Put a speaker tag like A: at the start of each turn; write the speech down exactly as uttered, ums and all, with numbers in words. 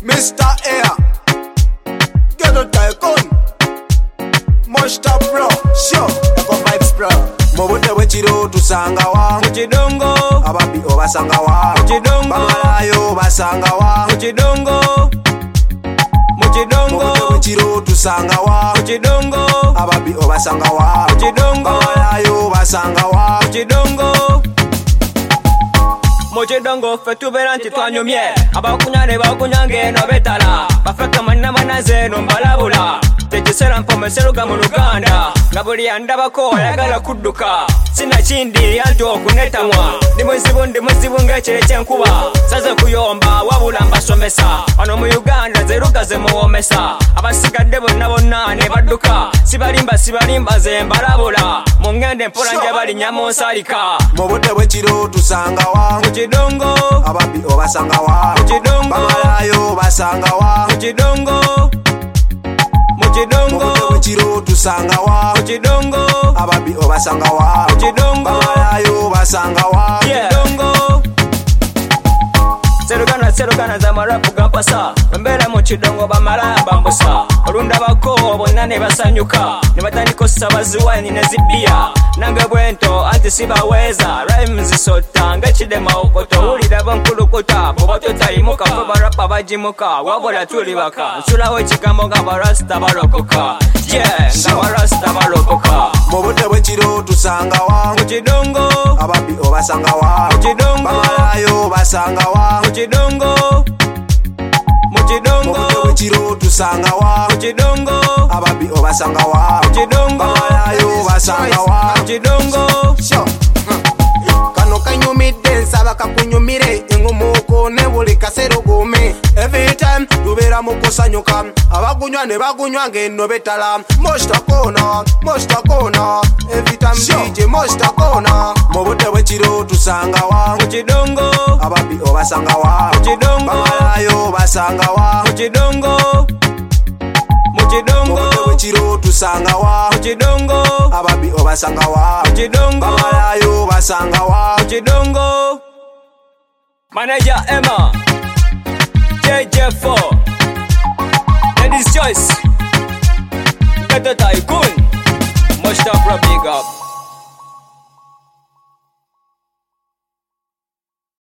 A: Mister Air, Ghetto Tycoon, Moshta Pro, Show, Eco Vibes Pro. Mobute wechiro tusangawa Mchidongo, ababi obasangawa Mchidongo, bamalayo basangawa Mchidongo, Mchidongo, mobute wechiro tusangawa Mchidongo, ababi obasangawa Mchidongo, bamalayo basangawa Mchidongo, Mchidongo fetu beranti twanyumye abakunyane bakunyange no betala bafeka manna manaze no mbalabula tekisera mpomesero mu Uganda ngabuli andabako ayagala kudduka sina kindi alto okunetamwa ndi muzibu ndi muzibu ngekire kyenkuba saze kuyomba wabula mbasomesa ano mu Uganda zerugaze muwomesa abasigadde bonna bonna ne badduka sibalimba sibalimba ze mbalabula mu ngende mpola nje bali nyamonsalika mu budde bwekiro tusangawa Mchidongo, ababi obasangawa Mchidongo, bamalayo basangawa Mchidongo, Mchidongo, mubute wechiro tusangawa Mchidongo, ababi obasangawa Mchidongo, bamalayo basangawa Mchidongo, serugana serugana za marapu gampasa mbera mu Kidongo bamala bambusa olunda bako bonna ne basanyuka ne batandika sabaziwa ne zibia nange bwento anti sibaweza rhymes sota ngachidema okoto ulira bankulukuta bobato talimuka barapa bajimuka wabola tuli baka nsulawo ekigambo nga barasta balokoka yeah nga barasta balokoka mu budde bwekiro tusangawa Mchidongo, ababi obasangawa Mchidongo, bamalayo basangawa Mchidongo, Mchidongo, mu budde bwekiro tusangawa Mchidongo, ababi obasangawa Mchidongo, bamalayo basangawa Mchidongo, kano kanyumidde nsaba kakunyumire engumuko ne buli kasero gome every time tubera mu kusanyuka abagunywa ne bagunywa ng'enno betala Moshta Kona, Moshta Kona every time D J Moshta Kona mu budde bwekiro tusangawa Mchidongo, ababi obasangawa Mchidongo, bamalayo basangawa Mchidongo, Mchidongo, mu budde bwekiro tusangawa Mchidongo, ababi obasangawa Mchidongo, bamalayo basangawa Mchidongo. Manager Emma J J four Ladies Choice Ghetto Tycoon Moshta Pro big up.